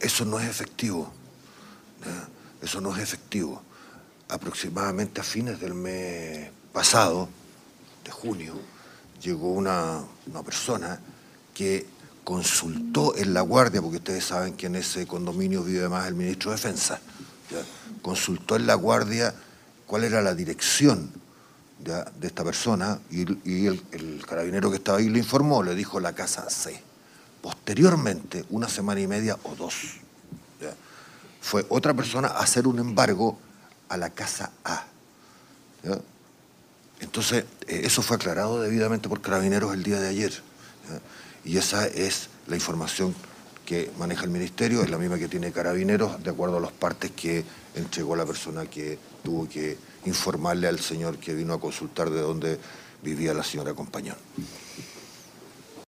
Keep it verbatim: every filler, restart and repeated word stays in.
eso no es efectivo. ¿Ya? Eso no es efectivo. Aproximadamente a fines del mes pasado, de junio, llegó una, una persona que consultó en La Guardia, porque ustedes saben que en ese condominio vive más el ministro de Defensa, ¿ya? Consultó en La Guardia cuál era la dirección, ¿ya?, de esta persona, y, y el, el carabinero que estaba ahí le informó, le dijo la casa C. Posteriormente, una semana y media o dos, ¿ya?, fue otra persona a hacer un embargo a la casa A, ¿ya? Entonces, eh, eso fue aclarado debidamente por Carabineros el día de ayer, ¿ya? Y esa es la información que maneja el Ministerio, es la misma que tiene Carabineros, de acuerdo a los partes que entregó la persona que tuvo que informarle al señor que vino a consultar de dónde vivía la señora Compañón.